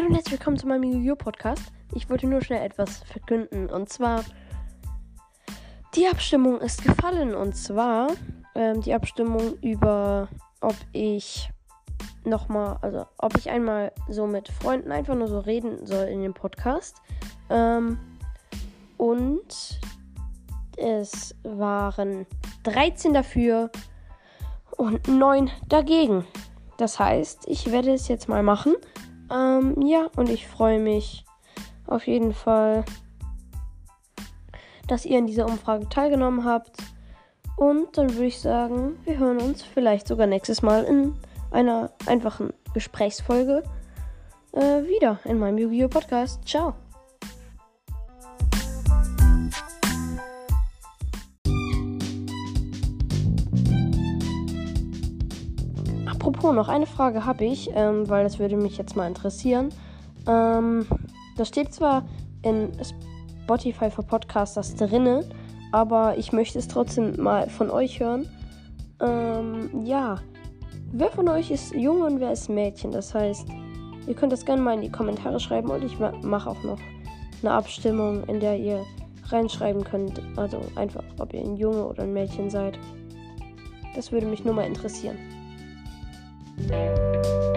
Hallo und herzlich willkommen zu meinem Yu-Gi-Oh! Podcast. Ich wollte nur schnell etwas verkünden. Und zwar, die Abstimmung ist gefallen. Und zwar die Abstimmung über, ob ich einmal so mit Freunden einfach nur so reden soll in dem Podcast. Und es waren 13 dafür und 9 dagegen. Das heißt, ich werde es jetzt mal machen. Und ich freue mich auf jeden Fall, dass ihr in dieser Umfrage teilgenommen habt. Und dann würde ich sagen, wir hören uns vielleicht sogar nächstes Mal in einer einfachen Gesprächsfolge wieder in meinem Yu-Gi-Oh! Podcast. Ciao! Apropos, noch eine Frage habe ich, weil das würde mich jetzt mal interessieren. Das steht zwar in Spotify für Podcasters drinne, aber ich möchte es trotzdem mal von euch hören. Wer von euch ist Junge und wer ist Mädchen? Das heißt, ihr könnt das gerne mal in die Kommentare schreiben und ich mache auch noch eine Abstimmung, in der ihr reinschreiben könnt. Also einfach, ob ihr ein Junge oder ein Mädchen seid. Das würde mich nur mal interessieren.